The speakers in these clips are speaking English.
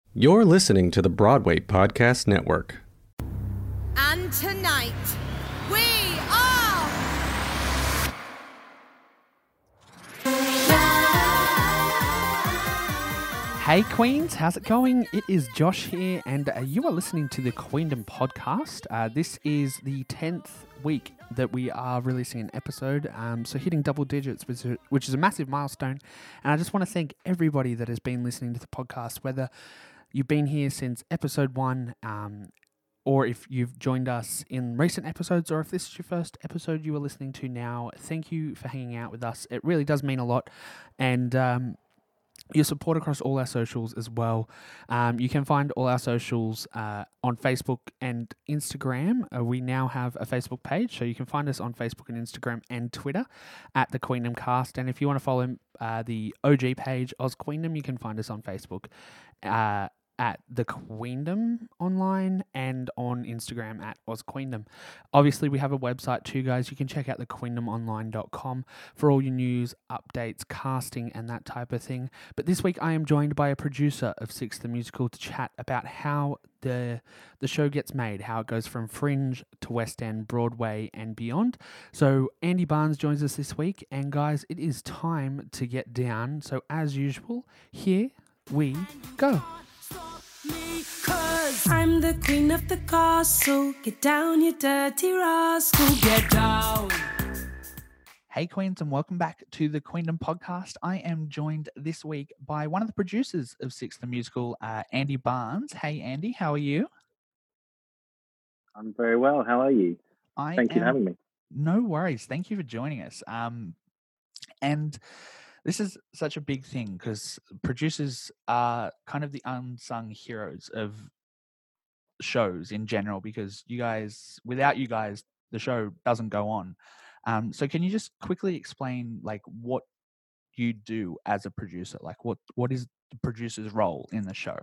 You're listening to the Broadway Podcast Network. And tonight, we are... Hey Queens, how's it going? It is Josh here, and you are listening to the Queendom Podcast. This is the 10th week that we are releasing an episode, so hitting double digits, which is a massive milestone. And I just want to thank everybody that has been listening to the podcast, whether you've been here since episode 1, or if you've joined us in recent episodes, or if this is your first episode you are listening to now. Thank you for hanging out with us. It really does mean a lot, and your support across all our socials as well. You can find all our socials on Facebook and Instagram. We now have a Facebook page, so you can find us on Facebook and Instagram and Twitter at the Queendom Cast. And if you want to follow the OG page, Oz Queendom, you can find us on Facebook at the Queendom online and on Instagram at Oz Queendom. Obviously, we have a website too, guys. You can check out thequeendomonline.com for all your news, updates, casting, and that type of thing. But this week, I am joined by a producer of Six the Musical to chat about how the show gets made, how it goes from Fringe to West End, Broadway, and beyond. So Andy Barnes joins us this week, and guys, it is time to get down. So as usual, here we go. I'm the queen of the castle. Get down, you dirty rascal. Get down. Hey Queens, and welcome back to the Queendom Podcast. I am joined this week by one of the producers of Six the Musical, Andy Barnes. Hey Andy, how are you? I'm very well. How are you? Thank you for having me. No worries. Thank you for joining us. And this is such a big thing because producers are kind of the unsung heroes of shows in general, because without you guys, the show doesn't go on. So can you just quickly explain like what you do as a producer? Like what is the producer's role in the show?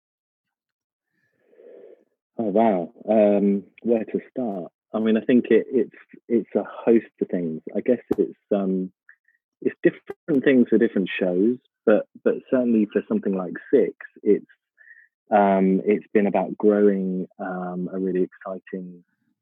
Oh wow, where to start? I mean, I think it's a host of things. I guess it's different things for different shows, but certainly for something like Six, it's been about growing a really exciting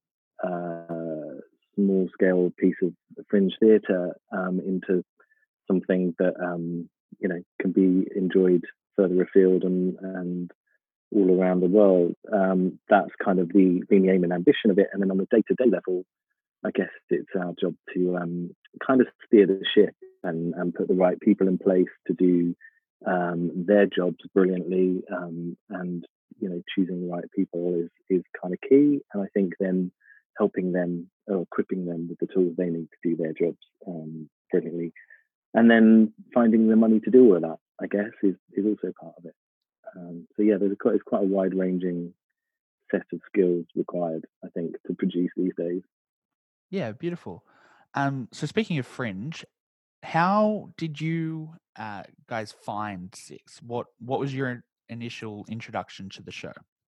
small scale piece of fringe theatre into something that can be enjoyed further afield and all around the world. That's kind of been the aim and ambition of it. And then on the day-to-day level, I guess it's our job to kind of steer the ship and put the right people in place to do their jobs brilliantly, and choosing the right people is kind of key. And I think then helping them or equipping them with the tools they need to do their jobs brilliantly, and then finding the money to do all of that, I guess, is also part of it. So yeah, it's quite a wide-ranging set of skills required, I think, to produce these days. Yeah, beautiful. So speaking of Fringe, how did you guys find Six? What was your initial introduction to the show?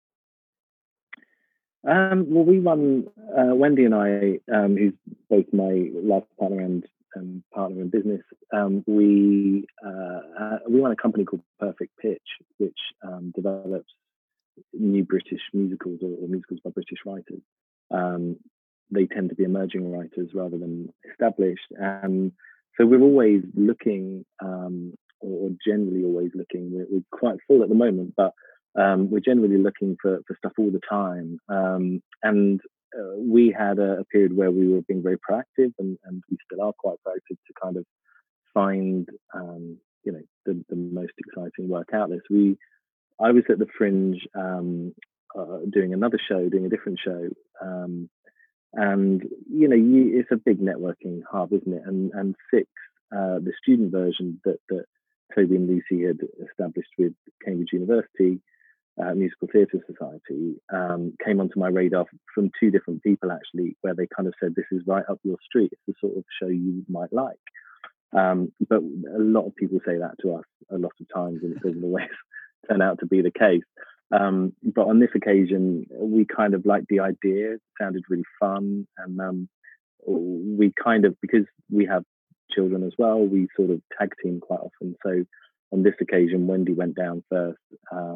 Well, we run, Wendy and I, who's both my life partner and partner in business. We run a company called Perfect Pitch, which develops new British musicals or musicals by British writers. They tend to be emerging writers rather than established. So we're always looking, or generally always looking. We're quite full at the moment, but we're generally looking for stuff all the time. And we had a period where we were being very proactive, and we still are quite proactive to kind of find, the most exciting work out there. So I was at the Fringe doing a different show. And it's a big networking hub, isn't it? And Six, the student version that Toby and Lucy had established with Cambridge University Musical Theatre Society, came onto my radar from two different people actually, where they kind of said, "This is right up your street. It's the sort of show you might like." But a lot of people say that to us a lot of times, and it doesn't always turn out to be the case. But on this occasion, we kind of liked the idea. It sounded really fun. And we kind of, because we have children as well, we sort of tag team quite often. So on this occasion, Wendy went down first to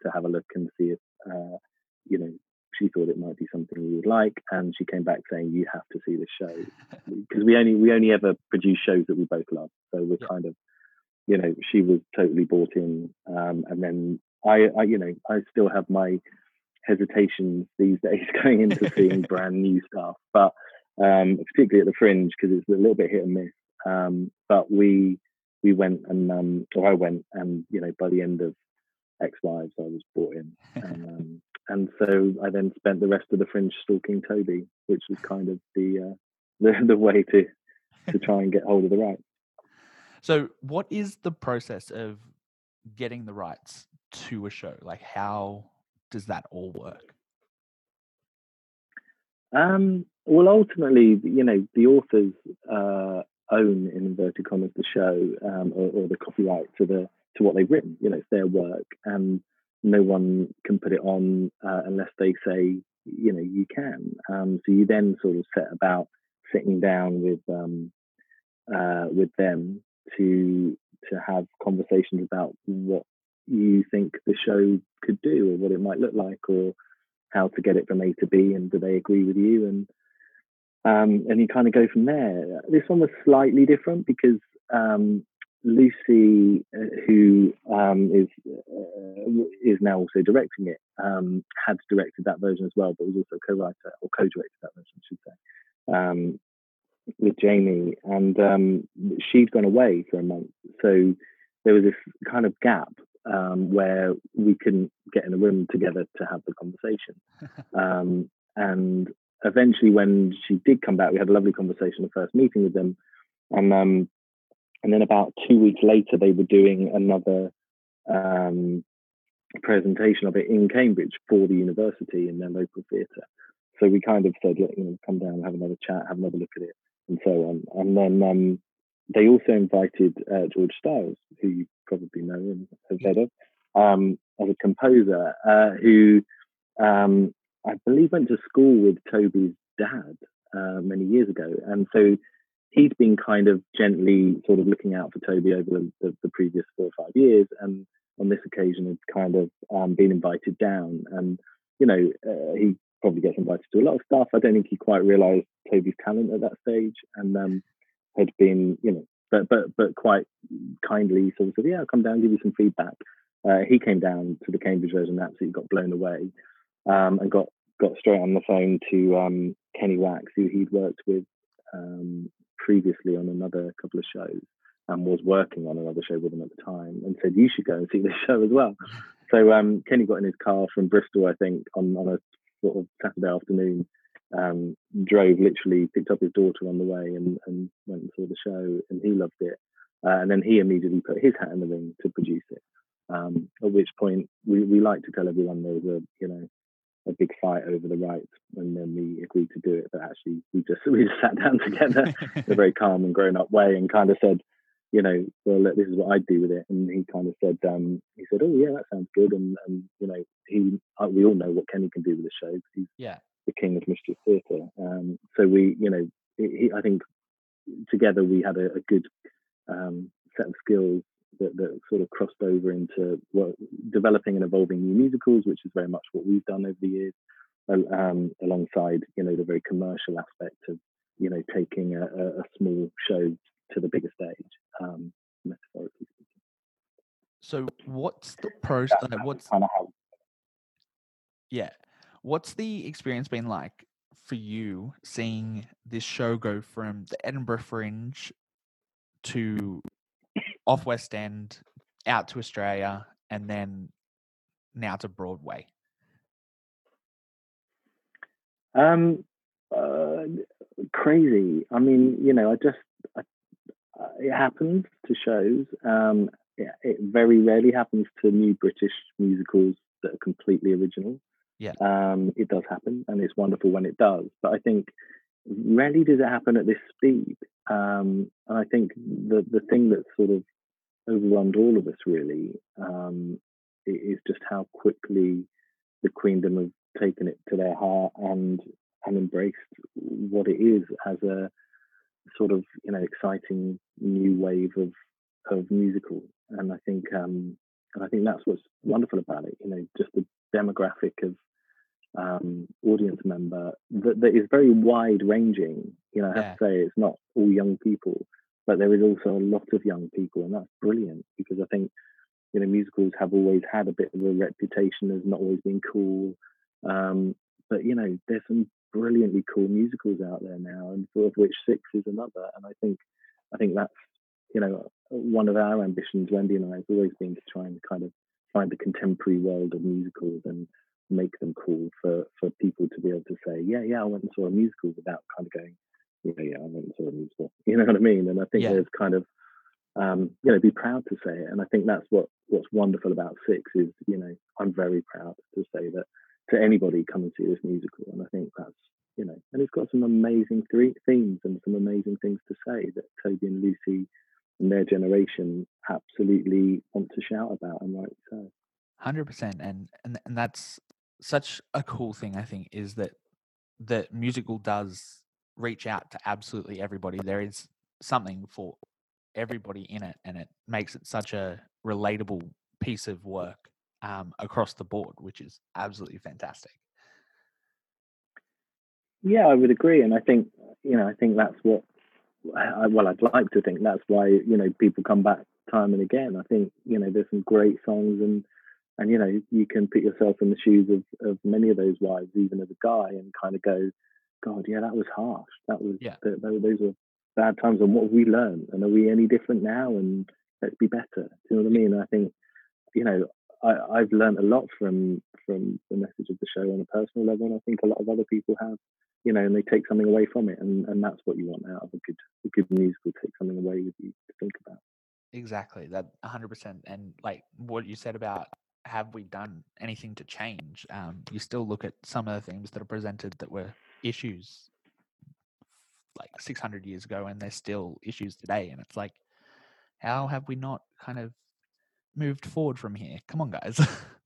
to have a look and see if she thought it might be something you would like, and she came back saying you have to see this show, because we only ever produce shows that we both love, so we're kind of, she was totally bought in, and then I still have my hesitations these days going into seeing brand new stuff, but particularly at the Fringe, because it's a little bit hit and miss, but we went and I went, and by the end of Ex-Wives I was bought in, and so I then spent the rest of the Fringe stalking Toby, which was kind of the way to try and get hold of the rights. So what is the process of getting the rights to a show? Like, how does that all work? Well, ultimately, the authors own, in inverted commas, the show, or the copyright to what they've written. It's their work, and no one can put it on unless they say, you can. So you then sort of set about sitting down with them to have conversations about what you think the show could do, or what it might look like, or how to get it from A to B, and do they agree with you, and you kind of go from there. This one was slightly different because Lucy, who is now also directing it, had directed that version as well, but was also co-writer, or co-directed that version, I should say, with Jamie, and she'd gone away for a month, so there was this kind of gap where we couldn't get in a room together to have the conversation. And eventually, when she did come back, we had a lovely conversation, the first meeting with them, and then about 2 weeks later, they were doing another presentation of it in Cambridge for the university in their local theatre. So we kind of said, look, come down, have another chat, have another look at it, and so on. And then they also invited George Stiles, who you probably know and have heard of, as a composer, who I believe went to school with Toby's dad many years ago. And so he'd been kind of gently sort of looking out for Toby over the previous 4 or 5 years, and on this occasion had kind of been invited down. And he probably gets invited to a lot of stuff. I don't think he quite realised Toby's talent at that stage, and had been, but quite kindly sort of said, yeah, I'll come down, give you some feedback. He came down to the Cambridge version and absolutely got blown away, and got straight on the phone to Kenny Wax, who he'd worked with previously on another couple of shows, and was working on another show with him at the time, and said, you should go and see this show as well. So Kenny got in his car from Bristol, I think, on a sort of Saturday afternoon, drove, literally picked up his daughter on the way, and went and saw the show, and he loved it. And then he immediately put his hat in the ring to produce it. At which point we like to tell everyone there was a big fight over the rights, and then we agreed to do it. But actually, we just sat down together in a very calm and grown up way, and kind of said, well, look, this is what I'd do with it. And he kind of said, oh yeah, that sounds good. And we all know what Kenny can do with the show, because he's the king of Mischief Theatre. So we, I think together we had a good set of skills that sort of crossed over into developing and evolving new musicals, which is very much what we've done over the years, alongside the very commercial aspect of taking a small show to the bigger stage, metaphorically speaking. So what's the process? What's kind of how? Yeah, what's the experience been like for you seeing this show go from the Edinburgh Fringe to off West End, out to Australia, and then now to Broadway? Crazy. I mean, it happens to shows. It very rarely happens to new British musicals that are completely original. Yeah. It does happen, and it's wonderful when it does. But I think rarely does it happen at this speed. And I think the thing that sort of overwhelmed all of us really is just how quickly the Queendom have taken it to their heart and embraced what it is as a sort of exciting new wave of musical. And I think I think that's what's wonderful about it. Just the demographic of audience member that is very wide ranging. I have to say it's not all young people, but there is also a lot of young people, and that's brilliant because I think musicals have always had a bit of a reputation as not always being cool, but there's some brilliantly cool musicals out there now, and of which Six is another. And I think that's one of our ambitions, Wendy and I, has always been to try and kind of find the contemporary world of musicals and make them cool for people to be able to say, I went and saw a musical, without kind of going, I went and saw a musical. You know what I mean? And I think there's kind of be proud to say it. And I think that's what's wonderful about Six is, I'm very proud to say that to anybody, come and see this musical. And I think that's, and it's got some amazing themes and some amazing things to say that Toby and Lucy and their generation absolutely want to shout about, and rightly so. 100%. And that's such a cool thing, I think, is that the musical does reach out to absolutely everybody. There is something for everybody in it, and it makes it such a relatable piece of work across the board, which is absolutely fantastic. Yeah, I would agree, and I think that's what. I'd like to think that's why people come back time and again. I think there's some great songs, and you can put yourself in the shoes of many of those wives, even as a guy, and kind of go, God, yeah, that was harsh. That was those were bad times, and what have we learned? And are we any different now? And let's be better. Do you know what I mean? And I think I've learned a lot from the message of the show on a personal level, and I think a lot of other people have. And they take something away from it, and that's what you want out of a good musical. Take something away with you to think about. Exactly, that 100%. And like what you said about, have we done anything to change? You still look at some of the themes that are presented that were issues like 600 years ago, and they're still issues today. And it's like, how have we not kind of moved forward from here? Come on, guys.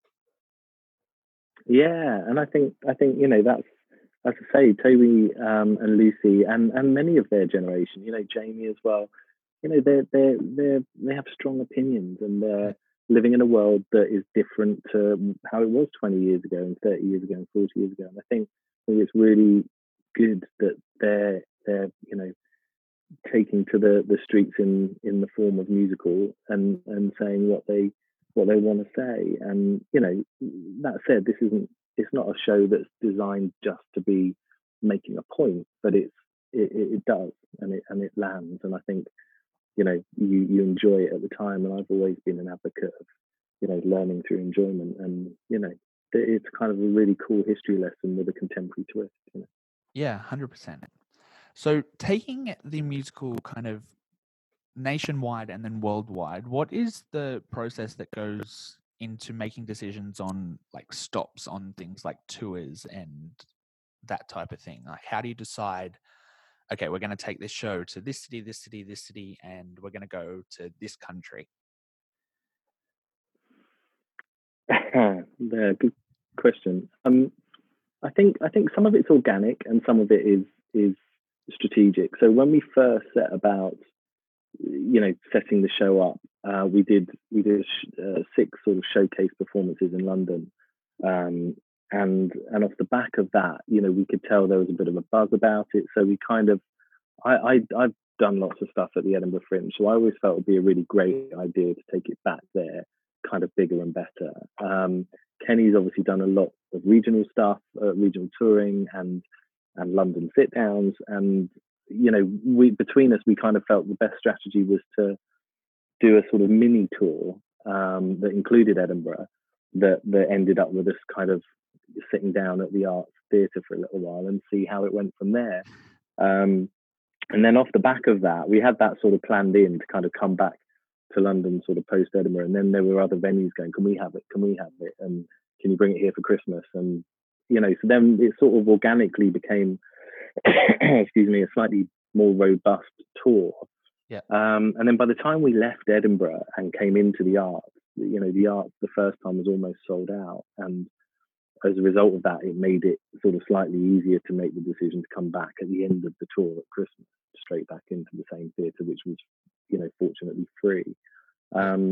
Yeah, and I think that's, as I say, Toby and Lucy and many of their generation, Jamie as well, they have strong opinions, and they're living in a world that is different to how it was 20 years ago and 30 years ago and 40 years ago. And I think it's really good that they're taking to the streets in the form of musical and saying what they want to say. And that said, it's not a show that's designed just to be making a point, but it does, and it lands. And I think you enjoy it at the time. And I've always been an advocate of learning through enjoyment, and it's kind of a really cool history lesson with a contemporary twist. Yeah, 100%. So taking the musical kind of nationwide and then worldwide, what is the process that goes into making decisions on like stops on things like tours and that type of thing? Like, how do you decide, okay, we're going to take this show to this city, this city, this city, and we're going to go to this country? Good question. I think some of it's organic and some of it is strategic. So when we first set about setting the show up, we did 6 sort of showcase performances in London, and off the back of that, we could tell there was a bit of a buzz about it. So we kind of, I've done lots of stuff at the Edinburgh Fringe, so I always felt it would be a really great idea to take it back there, kind of bigger and better. Kenny's obviously done a lot of regional stuff, regional touring and London sit downs, and between us, we kind of felt the best strategy was to do a sort of mini tour that included Edinburgh, that ended up with us kind of sitting down at the Arts Theatre for a little while and see how it went from there. And then off the back of that, we had that sort of planned in to kind of come back to London sort of post Edinburgh, and then there were other venues going, can we have it, and can you bring it here for Christmas? And so then it sort of organically became excuse me, a slightly more robust tour. Yeah. And then by the time we left Edinburgh and came into the Arts, the Arts the first time was almost sold out, and as a result of that, it made it sort of slightly easier to make the decision to come back at the end of the tour at Christmas, straight back into the same theatre, which was fortunately free.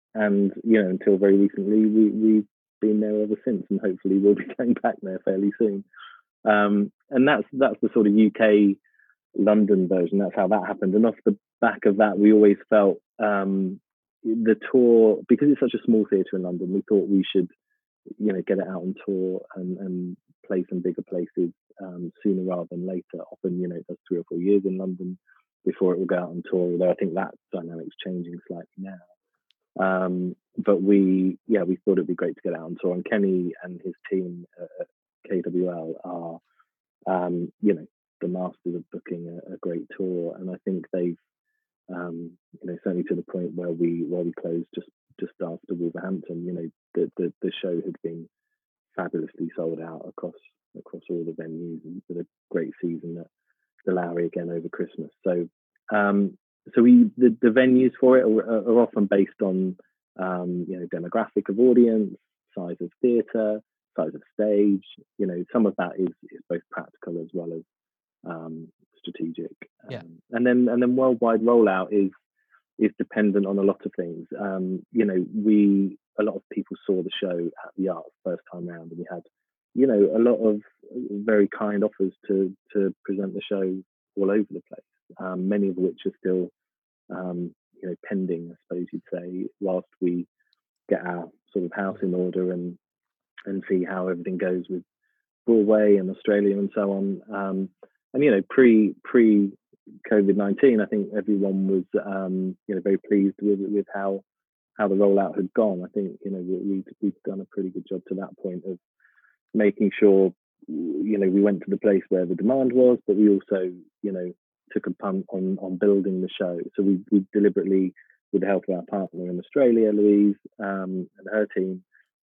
and until very recently, we've been there ever since, and hopefully we'll be going back there fairly soon. And that's the sort of UK London version. That's how that happened. And off the back of that, we always felt the tour, because it's such a small theatre in London, we thought we should get it out on tour and play some bigger places sooner rather than later. Often it does 3 or 4 years in London before it will go out on tour, although I think that dynamic's changing slightly now. But we thought it'd be great to get out on tour, and Kenny and his team at KWL are the masters of booking a great tour, and I think they've certainly to the point where we closed just after Wolverhampton, the show had been fabulously sold out across all the venues, and with a great season at the Lowry again over Christmas. So the venues for it are often based on demographic of audience, size of theatre, size of stage. Some of that is both practical as well as strategic. And then worldwide rollout is dependent on a lot of things. A lot of people saw the show at the Arts first time round, and we had a lot of very kind offers to present the show all over the place, many of which are still pending, I suppose you'd say, whilst we get our sort of house in order and see how everything goes with Broadway and Australia and so on. And pre COVID-19, I think everyone was very pleased with how the rollout had gone. I think we've done a pretty good job to that point of making sure we went to the place where the demand was, but we also took a punt on building the show. So we deliberately, with the help of our partner in Australia, Louise, and her team,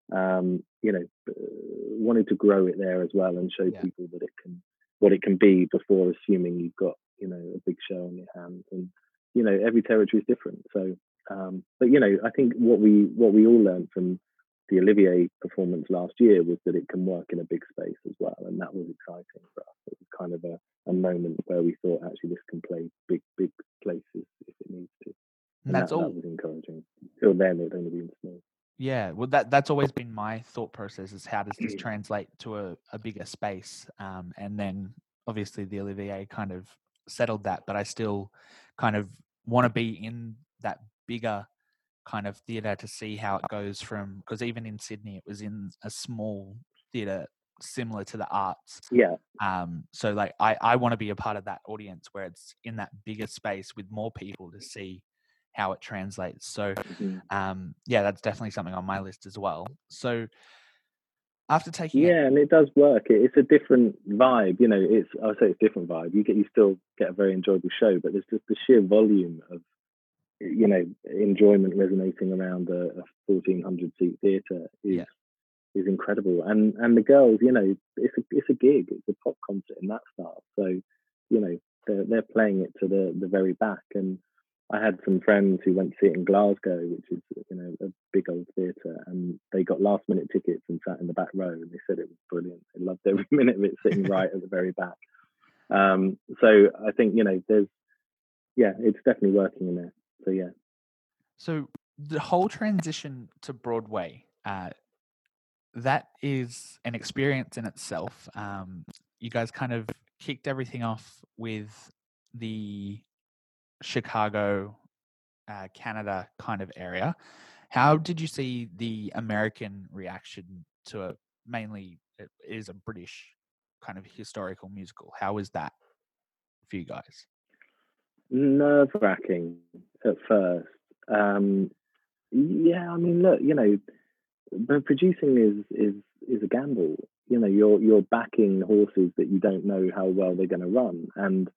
wanted to grow it there as well and show people that what it can be before assuming you've got a big show on your hands. And every territory is different. So but I think what we all learned from the Olivier performance last year was that it can work in a big space as well, and that was exciting for us. It was kind of a moment where we thought, actually, this can play big places if it needs to. And that was encouraging. Till then, it had only been small. Yeah, well, that's always been my thought process: is how does this translate to a bigger space? And then obviously the Olivier kind of settled that, but I still kind of want to be in that bigger kind of theatre to see how it goes from, because even in Sydney, it was in a small theatre similar to the Arts. Yeah. So like I want to be a part of that audience where it's in that bigger space with more people to see how it translates. So that's definitely something on my list as well. So after taking and it does work. It's a different vibe. I would say it's a different vibe. You still get a very enjoyable show, but there's just the sheer volume of enjoyment resonating around a 1,400 seat theatre is incredible. And the girls, it's a gig. It's a pop concert in that style. So they're playing it to the very back. And I had some friends who went to see it in Glasgow, which is a big old theatre, and they got last minute tickets and sat in the back row, and they said it was brilliant. They loved every minute of it, sitting right at the very back. So I think it's definitely working in there. So So the whole transition to Broadway, that is an experience in itself. You guys kind of kicked everything off with the Chicago, Canada kind of area. How did you see the American reaction to mainly it is a British kind of historical musical? How was that for you guys? Nerve-wracking at first. I mean, look, but producing is a gamble. You're backing horses that you don't know how well they're going to run, and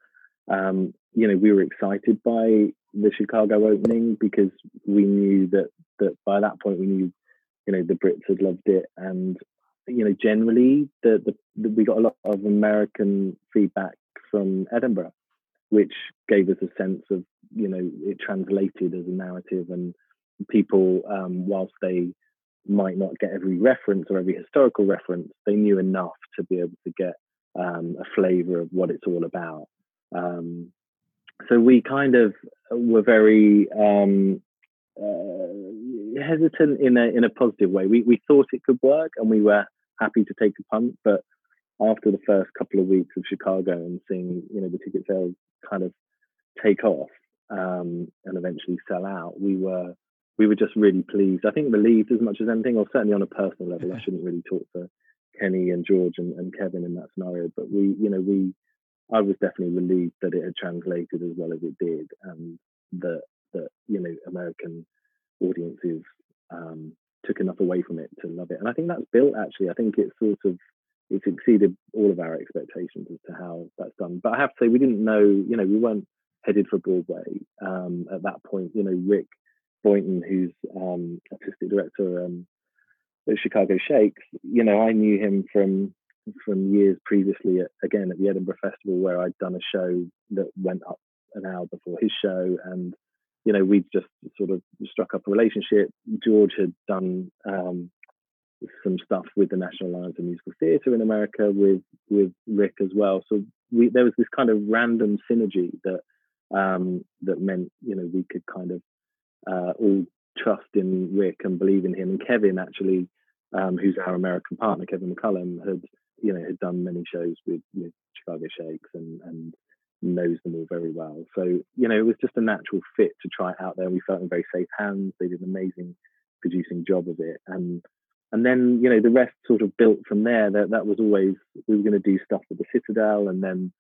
we were excited by the Chicago opening because we knew that by that point we knew the Brits had loved it, and generally we got a lot of American feedback from Edinburgh, which gave us a sense of it translated as a narrative, and people, whilst they might not get every reference or every historical reference, they knew enough to be able to get a flavour of what it's all about. So we kind of were very hesitant in a positive way. We thought it could work, and we were happy to take a punt, but after the first couple of weeks of Chicago and seeing the ticket sales kind of take off and eventually sell out, we were just really pleased. I think relieved as much as anything, or certainly on a personal level. I shouldn't really talk for Kenny and George and Kevin in that scenario, but I was definitely relieved that it had translated as well as it did, and that American audiences took enough away from it to love it. And I think that's built, actually. I think it's exceeded all of our expectations as to how that's done. But I have to say, we didn't know, we weren't headed for Broadway at that point. Rick Boynton, who's artistic director at Chicago Shakes, I knew him from years previously at the Edinburgh Festival, where I'd done a show that went up an hour before his show, and we'd just sort of struck up a relationship. George had done some stuff with the National Alliance of Musical Theatre in America with Rick as well, so there was this kind of random synergy that meant we could kind of all trust in Rick and believe in him. And Kevin, actually, who's our American partner, Kevin McCullum, had done many shows with Chicago Shakes and knows them all very well. So it was just a natural fit to try it out there. We felt in very safe hands. They did an amazing producing job of it, and then the rest sort of built from there. That was always, we were going to do stuff with the Citadel, and then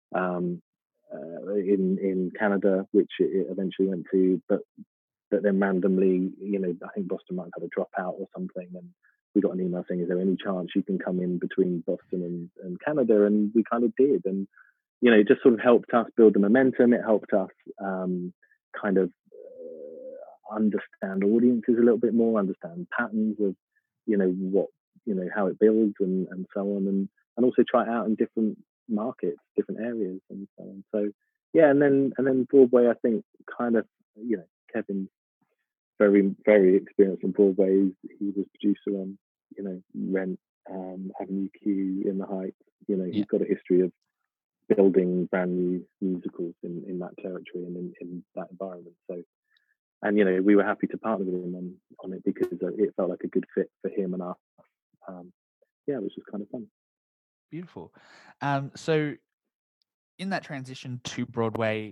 in Canada, which it eventually went to, but then randomly, I think Boston might have had a dropout or something, and we got an email saying, is there any chance you can come in between Boston and Canada? And we kind of did, and it just sort of helped us build the momentum. It helped us kind of understand audiences a little bit more, understand patterns of what how it builds and so on, and also try it out in different markets, different areas, and so on. So yeah, and then Broadway, I think, kind of Kevin's very, very experienced in Broadway. He was producer on Rent, Avenue Q, In the Heights. He's got a history of building brand new musicals in that territory and in that environment. So, and we were happy to partner with him on it because it felt like a good fit for him and us. It was just kind of fun. Beautiful. So in that transition to Broadway,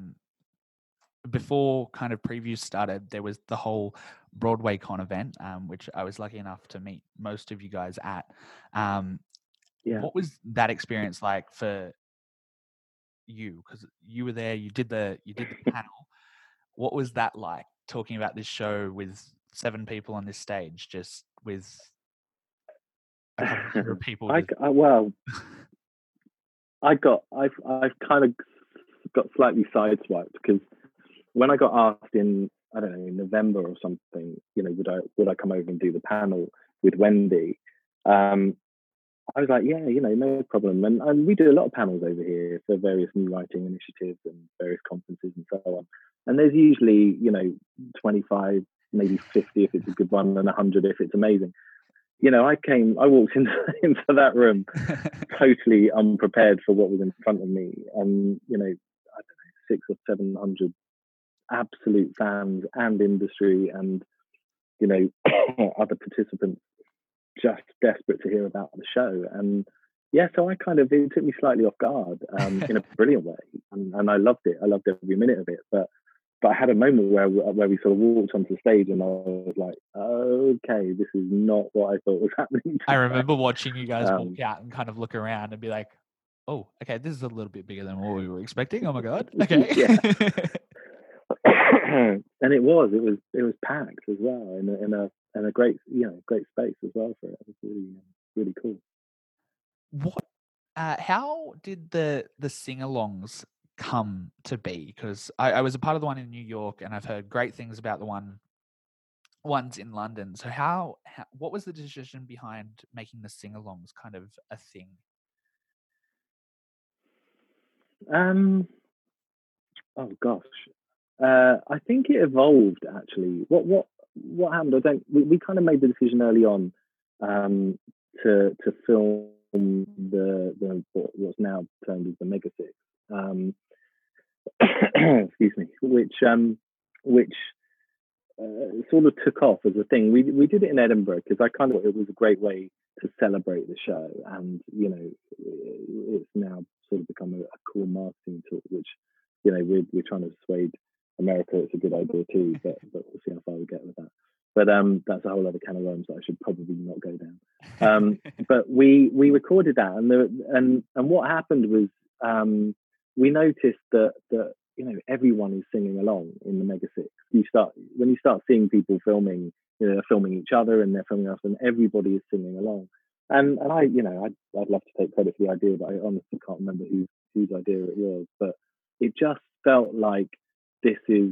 before kind of previews started, there was the whole Broadway Con event, which I was lucky enough to meet most of you guys at. What was that experience like for you? Because you were there, you did the panel. What was that like, talking about this show with 7 people on this stage, just with a couple of people? I've kind of got slightly sideswiped, because when I got asked in, I don't know, in November or something, would I come over and do the panel with Wendy? I was like, yeah, no problem. And we do a lot of panels over here for various new writing initiatives and various conferences and so on. And there's usually, 25, maybe 50 if it's a good one, and 100 if it's amazing. I walked into that room totally unprepared for what was in front of me. And, I don't know, 600 or 700 absolute fans and industry and, other participants just desperate to hear about the show. And so it took me slightly off guard in a brilliant way. And I loved it. I loved every minute of it. But I had a moment where we sort of walked onto the stage, and I was like, okay, this is not what I thought was happening. I remember watching you guys walk out and kind of look around and be like, oh, okay, this is a little bit bigger than what we were expecting. Oh my God. Okay. Yeah. And it was packed as well in a great space as well for it. It was really, really cool. How did the sing-alongs come to be? Because I was a part of the one in New York, and I've heard great things about the ones in London. So what was the decision behind making the sing-alongs kind of a thing? Oh gosh, I think it evolved, actually. What happened? We kind of made the decision early on to film the what's now termed as the Mega Six. Excuse me, which sort of took off as a thing. We did it in Edinburgh because I kind of thought it was a great way to celebrate the show, and it's now sort of become a cool marketing tool, which we're trying to persuade America it's a good idea too, but we'll see how far we get with that. But that's a whole other can of worms that I should probably not go down. But we recorded that, and what happened was we noticed that everyone is singing along in the Mega Six. When you start seeing people filming, they're filming each other and they're filming us, and everybody is singing along. And I'd love to take credit for the idea, but I honestly can't remember whose idea it was. But it just felt like this is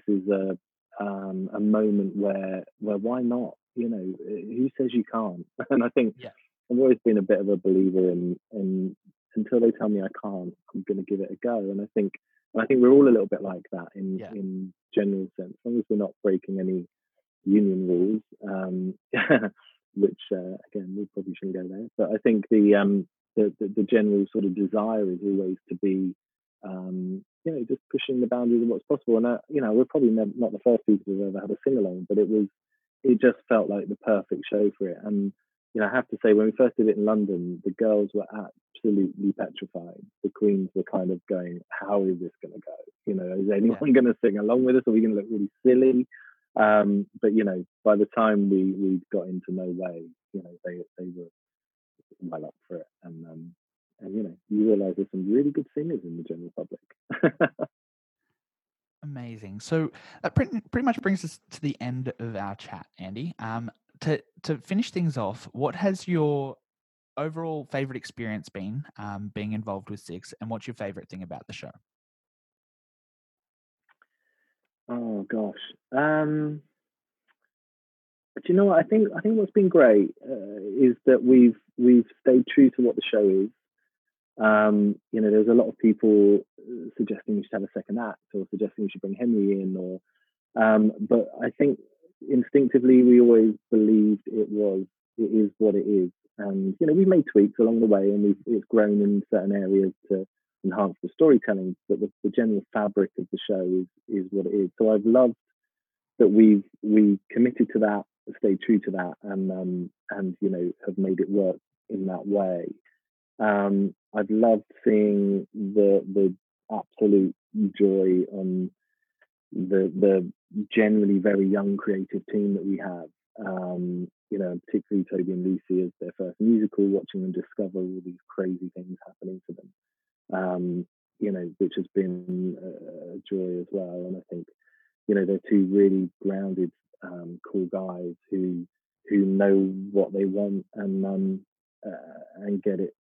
a moment where why not? Who says you can't? And I think I've always been a bit of a believer in until they tell me I can't, I'm going to give it a go. And I think we're all a little bit like that in general sense, as long as we're not breaking any union rules, which again we probably shouldn't go there. But I think the general sort of desire is always to be just pushing the boundaries of what's possible. And we're probably not the first people who've ever had a sing along, but it just felt like the perfect show for it. And I have to say, when we first did it in London, the girls were absolutely petrified. The queens were kind of going, how is this going to go? Is anyone going to sing along with us? Are we going to look really silly? But by the time we got into No Way, they were well up for it. And you realise there's some really good singers in the general public. Amazing. So that pretty much brings us to the end of our chat, Andy. To finish things off, what has your overall favourite experience been being involved with Six, and what's your favourite thing about the show? Oh gosh, do you know what I think? I think what's been great is that we've stayed true to what the show is. There's a lot of people suggesting we should have a second act, or suggesting we should bring Henry in, but I think instinctively we always believed it is what it is. And we've made tweaks along the way, and it's grown in certain areas to enhance the storytelling, but the general fabric of the show is what it is. So I've loved that we committed to that, stayed true to that, and have made it work in that way. I've loved seeing the absolute joy on the generally very young creative team that we have. Particularly Toby and Lucy as their first musical, watching them discover all these crazy things happening to them, which has been a joy as well. And I think, they're two really grounded, cool guys who know what they want and get it,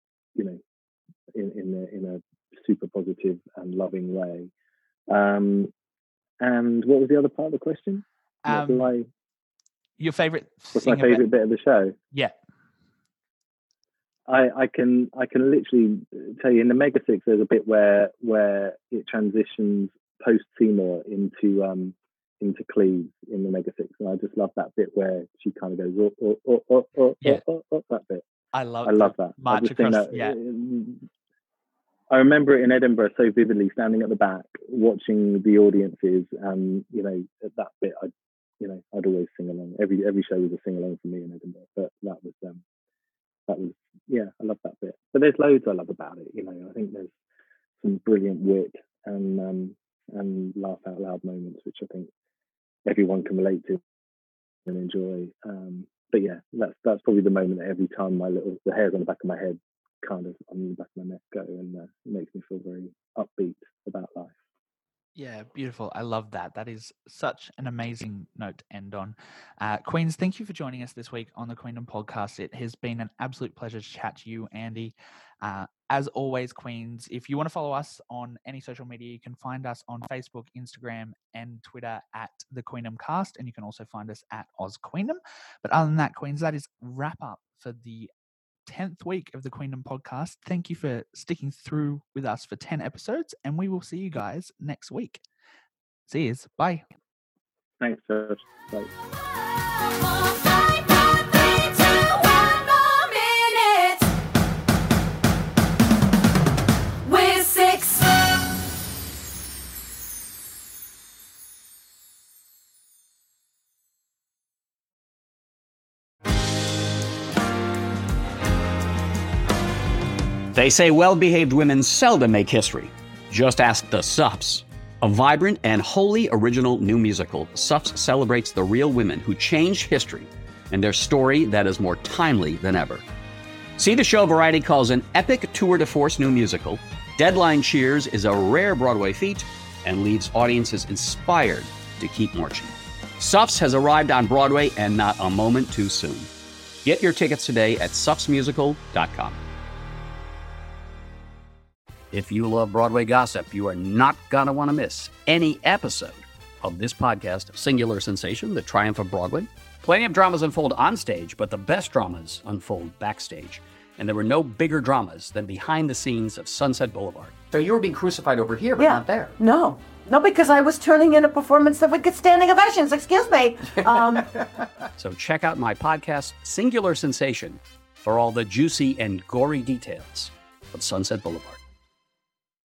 in a super positive and loving way. And what was the other part of the question? Your favourite? What's my favourite bit of the show? Yeah. I can literally tell you, in the Mega Six there's a bit where it transitions post Seymour into Cleves in the Mega Six, and I just love that bit where she kind of goes that bit. I love that. March across, I remember it in Edinburgh so vividly, standing at the back watching the audiences, and at that bit I'd always sing along. Every show was a sing along for me in Edinburgh, but that was I love that bit. But there's loads I love about it. I think there's some brilliant wit and laugh out loud moments, which I think everyone can relate to and enjoy. But yeah, that's probably the moment that every time the hairs on the back of my head kind of on the back of my neck go, and it makes me feel very upbeat about life. Yeah, beautiful. I love that. That is such an amazing note to end on. Queens, thank you for joining us this week on the Queendom Podcast. It has been an absolute pleasure to chat to you, Andy. As always, Queens, if you want to follow us on any social media, you can find us on Facebook, Instagram, and Twitter at the Queendom Cast, and you can also find us at Oz Queendom. But other than that, Queens, that is wrap up for the 10th week of the Queendom Podcast. Thank you for sticking through with us for 10 episodes, and we will see you guys next week. See yous. Bye. Thanks, George. Bye. They say well-behaved women seldom make history. Just ask the Suffs. A vibrant and wholly original new musical, Suffs celebrates the real women who changed history and their story that is more timely than ever. See the show Variety calls an epic tour de force new musical. Deadline cheers is a rare Broadway feat and leaves audiences inspired to keep marching. Suffs has arrived on Broadway and not a moment too soon. Get your tickets today at suffsmusical.com. If you love Broadway gossip, you are not going to want to miss any episode of this podcast, Singular Sensation, The Triumph of Broadway. Plenty of dramas unfold on stage, but the best dramas unfold backstage. And there were no bigger dramas than behind the scenes of Sunset Boulevard. So you were being crucified over here, but not there. No, because I was turning in a performance that would get standing ovations. Excuse me. So check out my podcast, Singular Sensation, for all the juicy and gory details of Sunset Boulevard.